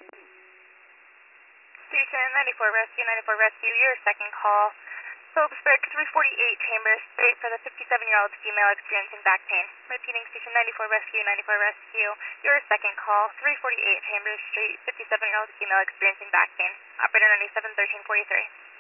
Station 94 Rescue, your second call. Phillipsburg 348 Chambers Street for the 57-year-old female experiencing back pain. Repeating, Station 94 Rescue, your second call. 348 Chambers Street, 57-year-old female experiencing back pain. Operator 971343.